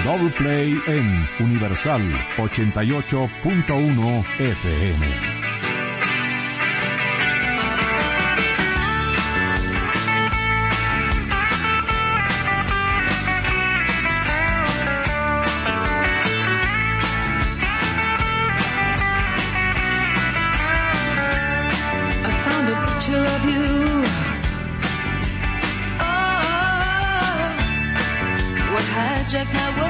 Double Play en Universal 88.1 FM. Hijack my world.